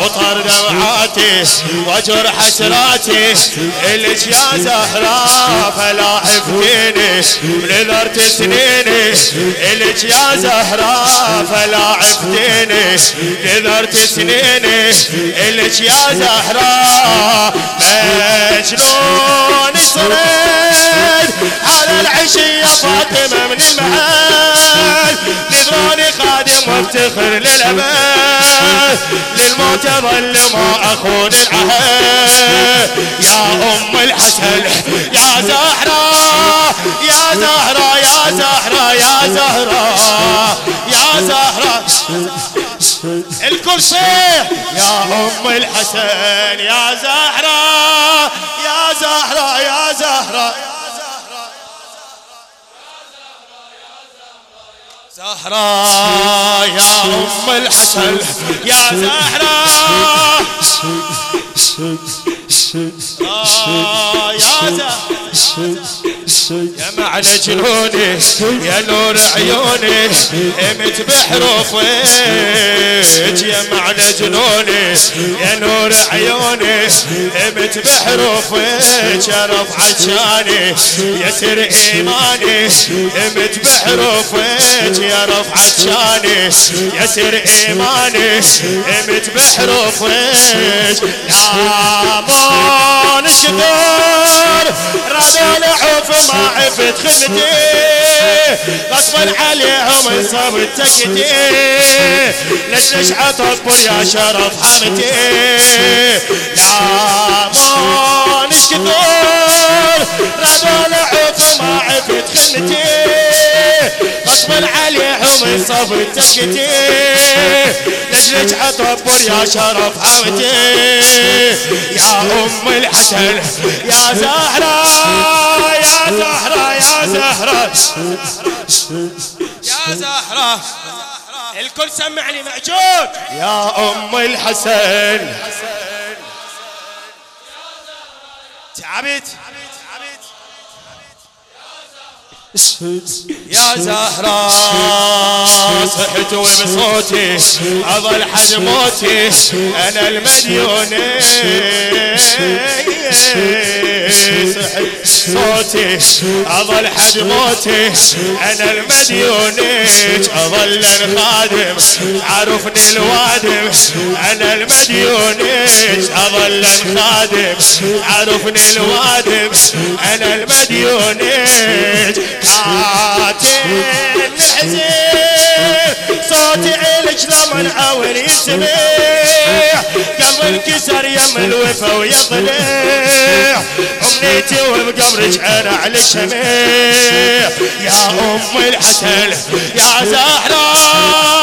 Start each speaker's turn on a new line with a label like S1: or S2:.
S1: وطر دمعاتي وجر حسراتي إلك يا زهراء فلا عفتيني نذرت سنيني إلك يا زهراء فلا عفتيني نذرت سنيني إلك يا زهراء مجنون سرد على العشية فاطمة من المحل نذراني خادم وافتخر للأبد للموت ظل ما أخون العهد يا أم الحسن يا زهراء يا زهراء يا زهراء يا زهراء يا زهراء الكرسي يا أم الحسن يا زهراء يا زهراء يا زهراء زهراء يا أم الحسن يا زهراء يا زهراء يا معنى جنوني يا نور عيوني امت بحروفك يا معنى جنوني يا نور عيوني امت بحروفك يا رفعة شاني يا سر ايماني امت بحروفك يا رفعة شاني يا سر ايماني امت بحروفك يا مون شكر رضا العوف ما عفت خدمتي غصبا عليهم انصاب تكتي ليش نشعط اصبر يا شرف حمتي يا مون شكر رضا العوف ما عفت خدمتي غصبا عليهم انصاب تكتي ليش نشعط اصبر يا شرف حمتي يا ام الحسن يا زهراء يا زهراء يا زهراء يا زهراء الكل سمعني معجود يا ام الحسن تعبت يا زهراء صحت وبصوتي أظل حد موتي أنا المديون صحت صوتي أظل حد موتي أنا المديون أظل الخادم عرفني الوادم أنا المديون أظل الخادم عرفني الوادم أنا المديون عاتل الحزين صوتي عليك لما نحاول يسمع قلب انكسر يم الوفا ويضلع امنيتي وبقبرك انا عليك شميع يا ام الحسن يا زهراء